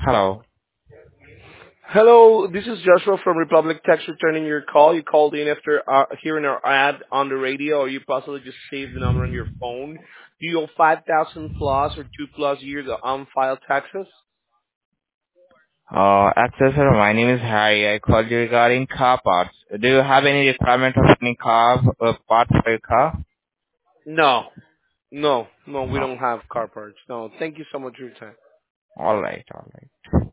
Hello. Hello, this is Joshua from Republic Text returning your call. You called in after hearing our ad on the radio, or you possibly just saved the number on your phone. Do you owe 5,000 plus or 2 plus years of unfiled taxes? Accessor, my name is Harry. I called you regarding car parts. Do you have any requirement of any car parts for your car? No, no, we No. don't have car parts. No, thank you so much for your time. All right, all right.